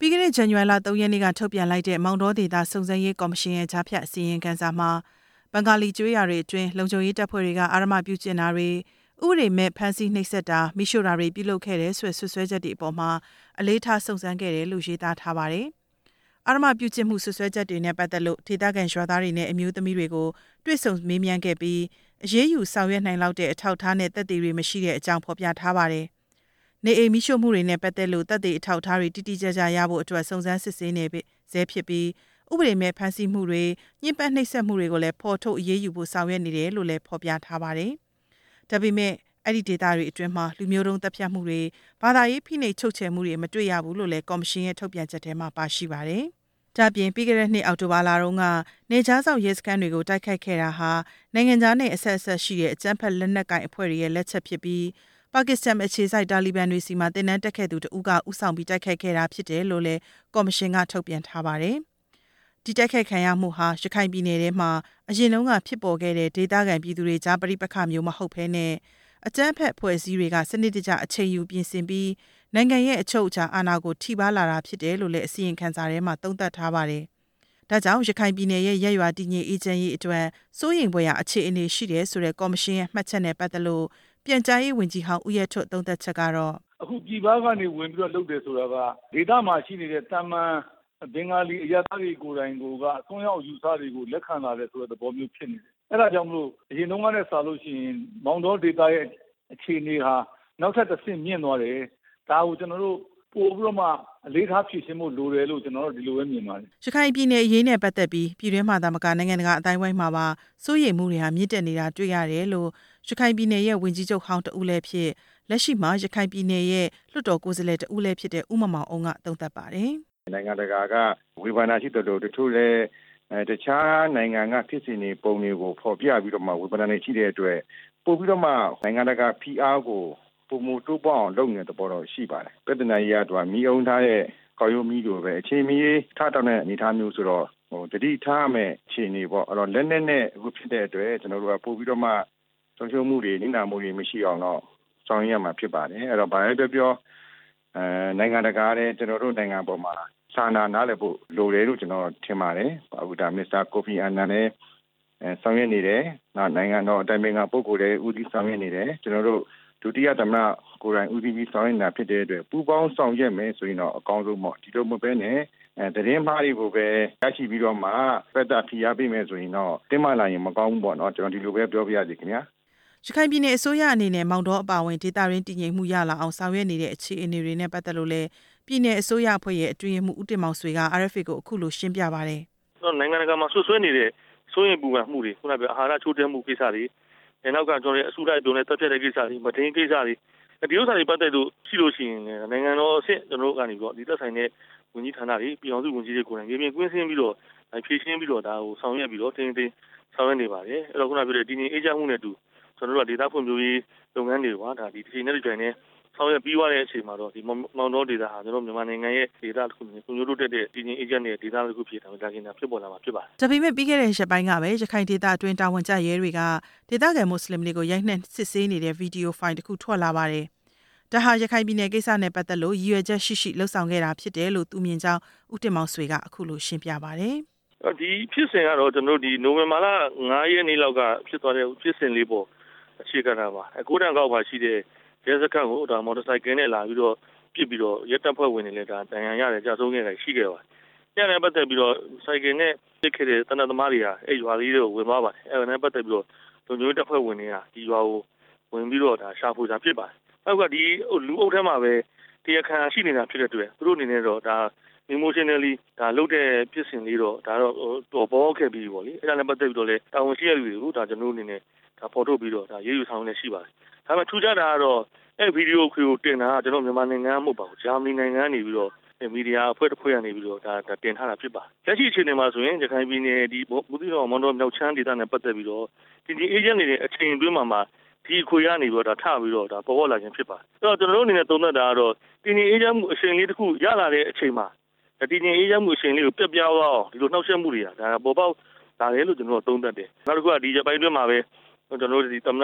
ပြီးခဲ့တဲ့ဇန်နဝါရီလ3ရက်နေ့ကထုတ်ပြန်လိုက်တဲ့မောင်တောဒေသစုံစမ်းရေးကော်မရှင်ရဲ့ကြားဖြတ်အစီရင်ခံစာမှာဘင်္ဂါလီကျွေးရတွေအတွင်းလုံခြုံရေးတပ်ဖွဲ့တွေကအာရမပြုကျင့်တာတွေဥပဒေမဲ့ဖမ်းဆီးနှိပ်စက်တာမိရှို့တာတွေပြုလုပ်ခဲ့တဲ့ဆွဆွဲချက်တွေအပေါ်မှာအလေးထားစုံစမ်းခဲ့တယ်လို့ရေးသားထားပါတယ်။အာရမပြုကျင့်မှုဆွဆွဲချက်တွေနဲ့ပတ်သက်လို့ဒေသခံရွာသားတွေနဲ့အမျိုးသမီးတွေကိုတွေ့ဆုံမေးမြန်းခဲ့ပြီးအရေးယူဆောင်ရွက်နိုင်လောက်တဲ့အထောက်အထားနဲ့သက်သေတွေမရှိတဲ့အကြောင်းဖော်ပြထားပါတယ်။နေအိမ်မိရှို့မှုတွေနဲ့ပတ်သက်လို့သက်သေအထောက်အထားတွေတိတိကျကျရဖို့အတွက်စုံစမ်းစစ်ဆေးနေဆဲဖြစ်ပြီးဥပဒေမဲ့ဖမ်းဆီးမှုတွေညှဉ်းပန်းနှိပ်စက်မှုတွေကိုလည်းဖော်ထုတ်အရေးယူဖို့ဆောင်ရွက်နေတယ်လို့လည်းဖော်ပြထားပါတယ်။ဒါပေမဲ့အဲ့ဒီဒေတာတွေအတွင်းမှာလူမျိုးတုံးတပ်ဖြတ်မှုတွေဘာသာရေးဖိနှိပ်ချုပ်ချယ်မှုတွေမတွေ့ရဘူးလို့လည်းကော်မရှင်ရဲ့ထုတ်ပြန်ချက်ထဲမှာပါရှိပါတယ်။ဒါပြင်ပြီးခဲ့တဲ့နှစ်အောက်တိုဘာလတုန်းကနေကြားဆောင်ရဲစခန်းတွေကိုတိုက်ခိုက်ခဲ့တာဟာနိုင်ငံခြားနဲ့အဆက်အဆက်ရှိတဲ့အကြမ်းဖက်လက်နက်ကိုင်အဖွဲ့တွေရဲ့လက်ချက်ဖြစ်ပြီးပါကစ္စတန်အခြေစိုက်တာလီဘန်တွေစီမှာတင်နန်းတက်ခဲ့သူတဦးကဥဆောင်ပြီးတိုက်ခိုက်ခဲ့တာဖြစ်တယ်လို့လည်းကော်မရှင်ကထုတ်ပြန်ထားပါတယ်။ဒီတိုက်ခိုက်ခံရမှုဟာရခိုင်ပြည်နယ်ထဲမှာအရင်တုန်းကဖြစ်ပေါ်ခဲ့တဲ့ဒေသခံပြည်သူတွေကြားပဋိပက္ခမျိုးမဟုတ်ဘဲနဲ့အကြမ်းဖက်ဖွဲ့စည်းတွေကစနစ်တကျအချိန်ယူပြင်ဆင်ပြီးနိုင်ငံရဲ့အချုပ်အခြာအာဏာကိုထိပါလာတာဖြစ်တယ်လို့လည်းအစီရင်ခံစာထဲမှာသုံးသပ်ထားပါတယ်။ဒါကြောင့်ရခိုင်ပြည်နယ်ရဲ့ရပ်ရွာတည်ငြိမ်အေးချမ်းရေးအတွက်စိုးရိမ်ဖွယ်ရာအခြေအနေရှိတယ်ဆိုတဲ့ကော်မရှင်ရဲ့မှတ်ချက်နဲ့ပတ်သက်လို့ပြန်ကြားရေးဝန်ကြီးဟောင်းဦးရဲထွဋ်သုံးသပ်ချက်ကတော့အခုပြည်ပကနေဝင်ပြီးတော့လုပ်တယ်ဆိုတာကဒေသမှာရှိနေတဲ့တာမန်ဘင်္ဂါလီအရပ်သားတွေကိုယ်တိုင်ကအစွန်းရောက်ယူဆတွေကိုလက်ခံလာတဲ့ဆိုတဲ့သဘောမျိုးဖြစ်နေတယ်။အဲဒါကြောင့်မလို့အရင်တုန်းကနဲ့စလို့ရှိရင်မောင်တောဒေသရဲ့အခြေအနေဟာနောက်ထပ်တစ်ဆင့်မြင့်သွားတယ်။ဒါကိုကျွန်တော်တို့ပို့ပြီးတော့မှအလေးထားဖြည့်ရှင်းဖို့လိုတယ်လို့ကျွန်တော်တို့ဒီလိုပဲမြင်ပါတယ်။ရခိုင်ပြည်နယ်အရေးနဲ့ပတ်သက်ပြီးပြည်တွင်းမှာသာမကနိုင်ငံတကာအတိုင်းအဝိုင်းမှာပါစိုးရိမ်မှုတွေဟာမြင့်တက်နေတာတွေ့ရတယ်လို့ရခိုင်ပြည်နယ်ရဲ့ဝန်ကြီးချုပ်ဟောင်းတဦးလည်းဖြစ်လက်ရှိမှာရခိုင်ပြည်နယ်ရဲ့လွှတ်တော်ကိုယ်စားလှယ်တဦးလည်းဖြစ်တဲ့ဦးမောင်အောင်ကသုံးသပ်ပါတယ်။နိုင်ငံတကာကဝေဖန်တာရှိတယ်လို့တချို့လည်းတခြားနိုင်ငံကဖြစ်စဉ်တွေပုံတွေကိုဖော်ပြပြီးတော့မှဝေဖန်တာတွေရှိတဲ့အတွက်ပို့ပြီးတော့မှနိုင်ငံတကာဖိအားကိုပုံမတိုးပေါအောင်လုပ်နေတဲ့ပေါ်တော့ရှိပါတယ်။ပြည်ထနာရေးကတော့မီးအောင်ထားတဲ့ကော်ရုံးမီးလိုပဲအချိန်မီထားတောင်းတဲ့အနေအထားမျိုးဆိုတော့တတိထားမယ်အခြေအနေပေါ့အဲ့တော့လက်နက်နဲ့အခုဖြစ်တဲ့အတွက်ကျွန်တော်တို့ကပို့ပြီးတော့မှဆုံးရှုံးမှုတွေနစ်နာမှုတွေမရှိအောင်တော့ဆောင်ရွက်ရမှာဖြစ်ပါတယ်အဲ့တော့ဘာပဲပြောနိုင်ငံတကာနဲ့ကျွန်တော်တို့နိုင်ငံပေါ်မှာစာနာနားလည်ဖို့လိုတယ်လို့ကျွန်တော်ထင်ပါတယ်အခုဒါမစ္စတာကိုဖီအာနန်နဲ့ဆောင်ရွက်နေတယ်နောက်နိုင်ငံတော်အတိုင်ပင်ခံပုဂ္ဂိုလ်တွေဦးစီးဆောင်ရွက်နေတယ်ကျွန်တော်တို့ဒုတိယသမ္မတကိုယ်တိုင်ဦးစီးပြီးဆောင်ရွက်နေတာဖြစ်တဲ့အတွက်ပူးပေါင်းဆောင်ရွက်မယ်ဆိုရင်တော့အကောင်းဆုံးပေါ့ဒီလိုမပဲနဲ့သတင်းမှားတွေကိုပဲရရှိပြီးတော့မှဖက်တာဖိအားပေးမယ်ဆိုရင်တော့တင်းမာလာရင်မကောင်းဘူးပေါ့နော်ကျွန်တော်ဒီလိုပဲပြောပြရစီခင်ဗျာရခိုင်ပြည်နယ်အစိုးရအနေနဲ့မောင်တောအပါအဝင်ဒေသရင်းတည်ငြိမ်မှုရလာအောင်ဆောင်ရွက်နေတဲ့အခြေအနေတွေနဲ့ပတ်သက်လို့လည်းပြည်내အစိုးရအဖွဲ့ရဲ့အတွင်းမှုဦးတင်မောင်ဆွေက RFA ကိုအခုလိုရှင်းပြပါတယ်။နိုင်ငံတကာမှာဆွဆွဲနေတဲ့စိုးရိမ်ပူပန်မှုတွေခုနကပြောအာဟာရချိုးတဲမှုကိစ္စတွေနောက်ကကျွန်တော်ရဲ့အစုလိုက်ပြုံနဲ့တက်ပြတဲ့ကိစ္စတွေမတင်ကိစ္စတွေဒီဥစ္စာတွေပတ်သက်လို့ရှိလို့ရှိရင်နိုင်ငံတော်အဆင့်ကျွန်တော်တို့ကနေပြီးတော့ဒီသက်ဆိုင်တဲ့ဝန်ကြီးဌာနတွေပြည်အောင်စုဝန်ကြီးတွေကိုယ်တိုင်ပြင်ကွင်းဆင်းပြီးတော့ဖြည့်ရှင်းပြီးတော့ဒါကိုဆောင်ရွက်ပြီးတော့တင်းဆောင်ရွက်နေပါတယ်။အဲ့တော့ခုနကပြောတဲ့ဒီနေ့အေးချမ်းမှုနဲ့တူကျွန်တော်တို့ကဒေသဖွံ့ဖြိုးရေးလုပ်ငန်းတွေပါဒါဒီတစ်ချိန်နဲ့တစ်ချိန်နဲ့ဆောင်ရွက်ပြီးသွားတဲ့အချိန်မှာတော့ဒီမောင်တောဒေသဟာကျွန်တော်မြန်မာနိုင်ငံရဲ့ဒေသတစ်ခုနဲ့ဖွံ့ဖြိုးတိုးတက်တဲ့ဒီနေ့အေဂျင့်ရဲ့ဒေသတစ်ခုဖြစ်တာဒါကဖြစ်ပေါ်လာမှာဖြစ်ပါတယ်။ဒါပေမဲ့ပြီးခဲ့တဲ့ရက်ပိုင်းကပဲရခိုင်ဒေသအတွင်းတာဝန်ကျရဲတွေကဒေသခံမွတ်စလင်တွေကိုရိုက်နှက်စစ်ဆေးနေတဲ့ဗီဒီယိုဖိုင်တစ်ခုထွက်လာပါတယ်။ဒါဟာရခိုင်ပြည်နယ်ကိစ္စနဲ့ပတ်သက်လို့ရည်ရွယ်ချက်ရှိလှုပ်ဆောင်ခဲ့တာဖြစ်တယ်လို့သူမြင်ကြောင်းဦးတင်မောင်ဆွေကအခုလိုရှင်းပြပါတယ်။ဒီဖြစ်စဉ်ကတော့ကျွန်တော်ဒီနိုဝင်ဘာလ9ရက်နေ့လောက်ကဖြစ်သွားတဲ့ဖြစ်စဉ်လေးပေါ့အခြေခံတာပါ။ကိုးတန်ကောက်မှာရှိတဲ့ရဲစခန်းကိုဒါမော်တော်ဆိုင်ကယ်နဲ့လာပြီးတော့ပြစ်ပြီးတော့ရဲတပ်ဖွဲ့ဝင်တွေလည်းဒါတန်ရန်ရတယ်ကြာဆုံးခဲ့တယ်ရှိခဲ့ပါတယ်။ညနေပတ်သက်ပြီးတော့ဆိုင်ကယ်နဲ့ပြစ်ခဲ့တဲ့တနက်သမားတွေကအဲ့ရွာလေးတွေကိုဝင်သွားပါတယ်။အဲ့ဒါနဲ့ပတ်သက်ပြီးတော့လူမျိုးတပ်ဖွဲ့ဝင်တွေကဒီရွာကိုဝင်ပြီးတော့ဒါရှာဖွေတာဖြစ်ပါတယ်။နောက်ကဒီလူအုပ်ထဲမှာပဲတရားခံရှိနေတာဖြစ်တဲ့အတွက်သူတို့အနေနဲ့တော့ဒါ emotionally ဒါလုတ်တဲ့ဖြစ်စဉ်လေးတော့ဒါတော့ပေါ်ခဲ့ပြီးပေါ့လေ။အဲ့ဒါနဲ့ပတ်သက်ပြီးတော့လည်းတာဝန်ရှိတဲ့လူတွေကိုဒါကျွန်တော်တို့အနေနဲ့ဒါပေါ်ထုတ်ပြီးတော့ဒါရေးယူဆောင်နေရှိပါတယ်။ဒါပေမဲ့ထူးခြားတာကတော့အဲ့ဗီဒီယိုခွေကိုတင်တာကကျွန်တော်မြန်မာနိုင်ငံမဟုတ်ပါဘူးဂျာမနီနိုင်ငံနေပြီးတော့မီဒီယာအဖွဲ့တစ်ဖွဲ့ကနေပြီးတော့ဒါတင်ထားတာဖြစ်ပါတယ်လက်ရှိအခြေအနေမှာဆိုရင်ရခိုင်ပြည်နယ်ဒီဘူးသီးတောင်မောင်တောမြောက်ချမ်းဒေသနဲ့ပတ်သက်ပြီးတော့ဒီအေဂျင့်တွေအချိန်အတွင်းမှာဒီခွေရနေပြီးတော့ဒါထပြီးတော့ဒါပေါ်ပေါ်လာခြင်းဖြစ်ပါတယ်အဲ့တော့ကျွန်တော်တို့အနေနဲ့သုံးသပ်တာကတော့ဒီနေ့အေဂျင့်မှုအချိန်လေးတစ်ခုရလာတဲ့အချိန်မှာဒီနေ့အေဂျင့်မှုအချိန်လေးကိုပြတ်ပြားသွားအောင်ဒီလိုနှောက်ယှက်မှုတွေကဒါပေါ်ပေါက်လာတယ်လို့ကျွန်တော်တို့သုံးသပ်တယ်နောက်တစ်ခုကဒီရပိုင်းအတွင်းမှာပဲကျွန်တော်တို့ဒီသမ္မတ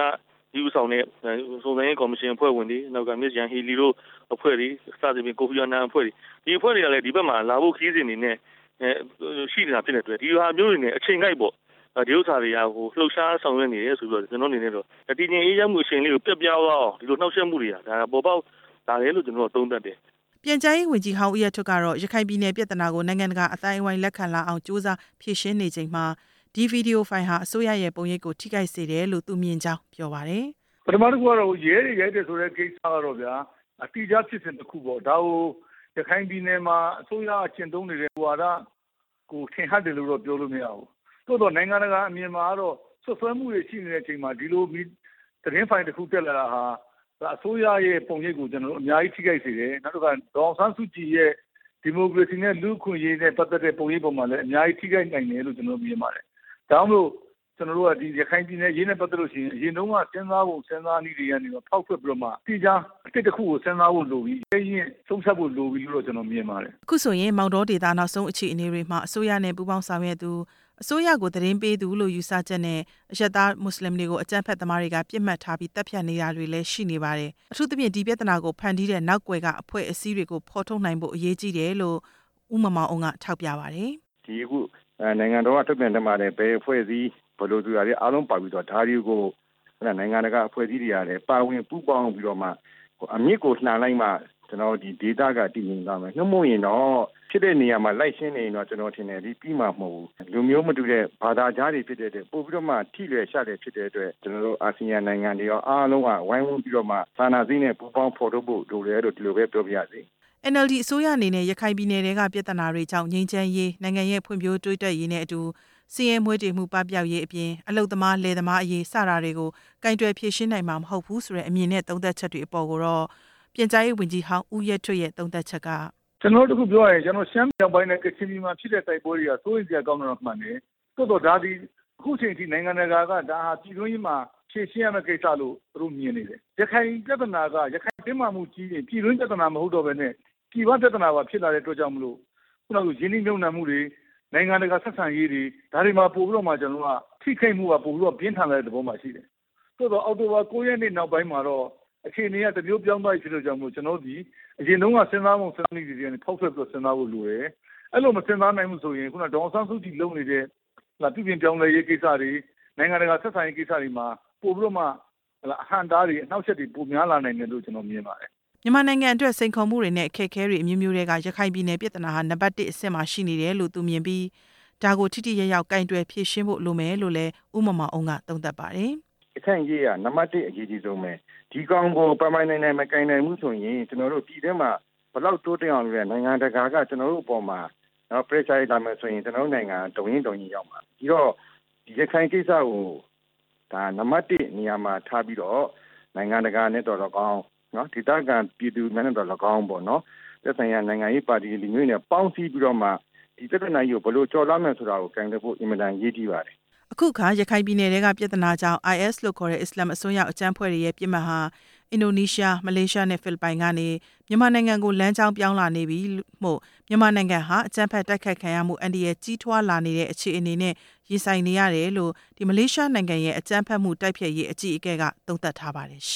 ဒီဥဆောင်တဲ့စုံစမ်းရေးကော်မရှင်အဖွဲ့ဝင်တွေနောက်ကမစ္စယန်ဟီလီတို့အဖွဲ့တွေစသဖြင့်ကိုဖီအာနန်အဖွဲ့တွေဒီအဖွဲ့တွေကလည်းဒီဘက်မှာလာဖို့ခီးစဉ်နေနဲ့ရှိနေတာဖြစ်တဲ့အတွက်ဒီဟာမျိုးတွေနဲ့အချိန်ကိုက်ပေါ့ဒီဥစ္စာတွေကလှုပ်ရှားဆောင်ရွက်နေတယ်ဆိုပြီးတော့ကျွန်တော်အနေနဲ့တော့တည်ငြိမ်အေးချမ်းမှုအချိန်လေးကိုပြတ်ပြားသွားအောင်ဒီလိုနှောက်ယှက်မှုတွေကဒါပေါ်ပေါက်လာတယ်လို့ကျွန်တော်သုံးသပ်တယ်ပြန်ကြားရေးဝန်ကြီးဟောင်းဦးရထွတ်ကတော့ရခိုင်ပြည်နယ်ပြည်ထနာကိုနိုင်ငံတကာအတိုင်းအဝိုင်းလက်ခံလာအောင်စူးစမ်းဖြည့်ရှင်းနေချိန်မှာဒီဗီဒီယိုဖိုင်ဟာအစိုးရရဲ့ပုံရိပ်ကိုထိခိုက်စေတယ်လို့သူမြင်ကြောင်းပြောပါတယ်ပထမတစ်ခုကတော့ရဲတွေရိုက်တယ်ဆိုတဲ့ကိစ္စကတော့ဗျာအတိအကျဖြစ်စဉ်တစ်ခုပေါ့ဒါကိုရခိုင်ပြည်နယ်မှာအစိုးရအကျင့်သုံးနေတဲ့ဟွာဒါကိုထင်ဟပ်တယ်လို့တော့ပြောလို့မရဘူးတိုးတော့နိုင်ငံတကာအမြင်မှာတော့ဆွဆွဲမှုတွေရှိနေတဲ့အချိန်မှာဒီလိုသတင်းဖိုင်တစ်ခုတက်လာတာဟာအစိုးရရဲ့ပုံရိပ်ကိုကျွန်တော်တို့အများကြီးထိခိုက်စေတယ်နောက်တစ်ခါဒေါအောင်ဆန်းစုကြည်ရဲ့ဒီမိုကရေစီနဲ့လူ့အခွင့်အရေးနဲ့ပတ်သက်တဲ့ပုံရိပ်ပေါ်မှာလည်းအများကြီးထိခိုက်နိုင်တယ်လို့ကျွန်တော်မြင်ပါတယ်ဒါကြောင့်မို့ကျွန်တော်တို့ကဒီရခိုင်ပြည်နယ်ရေးနဲ့ပတ်သက်လို့ရှိရင်အရင်တုန်းကစဉ်းစားဖို့စဉ်းစားနည်းတွေကနေတော့ဖောက်ထွက်ပြီးတော့မှတိကျအတစ်တစ်ခုကိုစဉ်းစားဖို့လိုပြီးရင်ဆုံးဖြတ်ဖို့လိုပြီးလို့ကျွန်တော်မြင်ပါတယ်အခုဆိုရင်မောင်တော်ဒေသနောက်ဆုံးအခြေအနေတွေမှာအစိုးရနဲ့ပူးပေါင်းဆောင်ရွက်သူအစိုးရကိုသတင်းပေးသူလို့ယူဆချက်နဲ့အရက်သားမွတ်စလင်တွေကိုအကြမ်းဖက်သမားတွေကပြစ်မှတ်ထားပြီးတပ်ဖြတ်နေတာတွေလည်းရှိနေပါတယ်အထူးသဖြင့်ဒီပြဿနာကိုဖန်တီးတဲ့နောက်ွယ်ကအဖွဲ့အစည်းတွေကိုဖော်ထုတ်နိုင်ဖို့အရေးကြီးတယ်လို့ဦးမောင်အောင်ကထောက်ပြပါတယ်ဒီအခုနိုင်ငံတော်ကထုတ်ပြန်တဲ့မှာလည်းဘယ်အဖွဲ့အစည်းဘယ်လိုသူတွေအားလုံးပါပြီးတော့ဒါတွေကိုနိုင်ငံတကာအဖွဲ့အစည်းတွေကလည်းပါဝင်ပူးပေါင်းပြီးတော့မှအမြင့်ကိုလှန်လိုက်မှကျွန်တော်ဒီဒေတာကတည်ငြိမ်သွားမယ်နှမို့ရင်တော့ဖြစ်တဲ့နေရာမှာလိုက်ရှင်းနေရင်တော့ကျွန်တော်ထင်တယ်ဒီပြီးမှမဟုတ်ဘူးလူမျိုးမတူတဲ့ဘာသာကြားတွေဖြစ်တဲ့အတွက်ပို့ပြီးတော့မှထိလွယ်ရှလွယ်ဖြစ်တဲ့အတွက်ကျွန်တော်တို့အာဆီယံနိုင်ငံတွေရောအားလုံးကဝိုင်းဝန်းပြီးတော့မှသာနာစိနဲ့ပူးပေါင်းဖော်ထုတ်ဖို့လိုတယ်လို့ဒီလိုပဲပြောပြရစီ NLD အစိုးရအနေနဲ့ရခိုင်ပြည်နယ်ကပြည်ထနာတွေကြောင့်ငြိမ်းချမ်းရေးနိုင်ငံရဲ့ဖွံ့ဖြိုးတိုးတက်ရေးနဲ့အတူစီးရဲမွေးတည်မှုပပျောက်ရေးအပြင်အလုသမားလယ်သမားအရေးစတာတွေကိုကင်တွယ်ဖြည့်ရှင်းနိုင်မှာမဟုတ်ဘူးဆိုတဲ့အမြင်နဲ့သုံးသပ်ချက်တွေအပေါ်ကိုတော့ပြန်ကြားရေးဝန်ကြီးဟောင်းဦးရဲထွဋ်ရဲ့သုံးသပ်ချက်ကကျွန်တော်တို့ကပြောရရင်ကျွန်တော်ရှမ်းမြောက်ပိုင်းနဲ့ကချင်ပြည်မှာဖြစ်တဲ့တိုက်ပွဲတွေကစိုးရိမ်စရာကောင်းတော့မှန်တယ်တိုးတော့ဒါဒီအခုချိန်ထိနိုင်ငံတကာကဒါဟာပြည်တွင်းရေးမှာဖြည့်ရှင်းရမယ့်ကိစ္စလို့သူတို့မြင်နေတယ်ရခိုင်ပြဿနာကရခိုင်တင်းမာမှုကြီးရင်ပြည်တွင်းပြဿနာမဟုတ်တော့ဘဲနဲ့ပြည်ပပြဿနာပါဖြစ်လာတဲ့အတွက်ကြောင့်မလို့ခုနကရင်းနှီးမြှုပ်နှံမှုတွေနိုင်ငံတကာဆက်ဆံရေးတွေဒါတွေမှာပို့ပြီးတော့မှကျွန်တော်ကထိခိုက်မှုကပို့ပြီးတော့ပြင်းထန်တဲ့သဘောမှရှိတယ်တိုးတော့အောက်တိုဘာ9ရက်နေ့နောက်ပိုင်းမှာတော့အခြေအနေကတမျိုးပြောင်းသွားပြီဖြစ်လို့ကြောင့်မို့ကျွန်တော်ဒီအရင်တုန်းကစဉ်းစားပုံစဉ်းစားနည်းတွေကနေဖောက်ထွက်ပြီးစဉ်းစားဖို့လိုတယ်အဲ့လိုမစဉ်းစားနိုင်ဘူးဆိုရင်ခုနဒေါအောင်ဆန်းစုကြည်လုပ်နေတဲ့ပြုပြင်ပြောင်းလဲရေးကိစ္စတွေနိုင်ငံတကာဆက်ဆံရေးကိစ္စတွေမှာပို့ပြီးတော့မှအဟန့်တားတွေအနှောက်အယှက်တွေပိုများလာနိုင်တယ်လို့ကျွန်တော်မြင်ပါတယ်မြန်မာနိုင်ငံအတွက်စိန်ခေါ်မှုတွေနဲ့အခက်အခဲတွေအမျိုးမျိုးတွေကရခိုင်ပြည်နယ်ပြည်ထနာဟာနံပါတ်1အဆင့်မှာရှိနေတယ်လို့သူမြင်ပြီးဒါကိုထိထိရောက်ရောက်ကင်တွယ်ဖြည့်ရှင်းဖို့လိုမယ်လို့လည်းဦးမောင်အောင်ကသုံးသပ်ပါတယ်ရခိုင်ကြီးကနံပါတ်1အရေးကြီးဆုံးပဲဒီကောင်ကိုပမိုင်းနိုင်မကင်နိုင်မှုဆိုရင်ကျွန်တော်တို့ပြည်ထဲမှာဘလောက်တိုးတက်အောင်လုပ်ရနိုင်ငံတကာကကျွန်တော်တို့အပေါ်မှာနော် pressure လာမယ်ဆိုရင်ကျွန်တော်တို့နိုင်ငံတုံရင်ရောက်မှာပြီးတော့ဒီရခိုင်ကိစ္စကိုဒါနံပါတ်1နေရာမှာထားပြီးတော့နိုင်ငံတကာနဲ့တော်တော်ကောင်းနော်ဒေသခံပြည်သူများနဲ့တော်တော်ကောင်းပေါ့နော်သက်ဆိုင်ရာနိုင်ငံရေးပါတီလူမျိုးတွေနဲ့ပေါင်းစည်းပြီးတော့မှဒီပြဿနာကြီးကိုဘယ်လိုကျော်လွှားမယ်ဆိုတာကိုကင်တယ်ဖို့အင်မတန်ရေးကြည့်ပါတယ်အခုခါရခိုင်ပြည်နယ်ကပြည်ထနာကြောင့် IS လို့ခေါ်တဲ့အစ္စလာမ်အစွန်းရောက်အကြမ်းဖက်တွေရဲ့ပြစ်မှတ်ဟာအင်ဒိုနီးရှားမလေးရှားနဲ့ဖိလစ်ပိုင်ကနေမြန်မာနိုင်ငံကိုလမ်းကြောင်းပြောင်းလာနေပြီမို့မြန်မာနိုင်ငံဟာအကြမ်းဖက်တိုက်ခိုက်ခံရမှုအန္တရာယ်ကြီးထွားလာနေတဲ့အခြေအနေနဲ့ရင်ဆိုင်နေရတယ်လို့ဒီမလေးရှားနိုင်ငံရဲ့အကြမ်းဖက်မှုတိုက်ဖျက်ရေးအကြီးအကဲကသုံးသပ်ထားပါတယ်